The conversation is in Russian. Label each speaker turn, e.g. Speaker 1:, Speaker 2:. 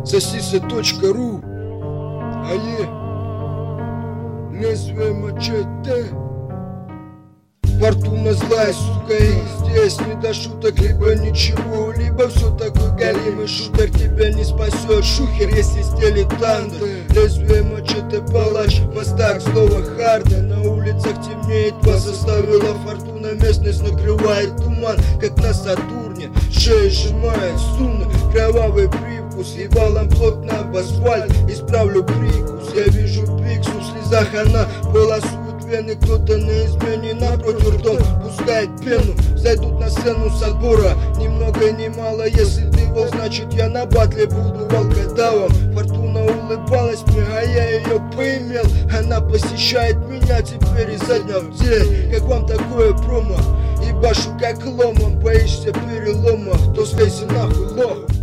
Speaker 1: Сосиса.ру. Лезвие мачете. Фортуна злая, сука, и здесь не до шуток, либо ничего, либо все такой галимый шутер тебя не спасет. Шухер, если стелит танды, лезвие мачете палач, мастак снова харда. На улицах темнеет, вас заставила фортуна, местность накрывает туман, как на Сатурне. Шея сжимает струны, кровавый привкус, ебалом плотно об асфальт, исправлю прикус. Я вижу пиксу, в слезах она полосует вены, кто-то на измене напротив ртом пускает пену. Зайдут на сцену с отбора, ни много ни мало. Если ты волк, значит я на батле буду волкодавом. Фортуна улыбалась мне, а я ее поимел. Она посещает меня теперь изо дня в день. Как вам такое промо? Ебашу как ломом, боишься перелома, то слейся нахуй, лох.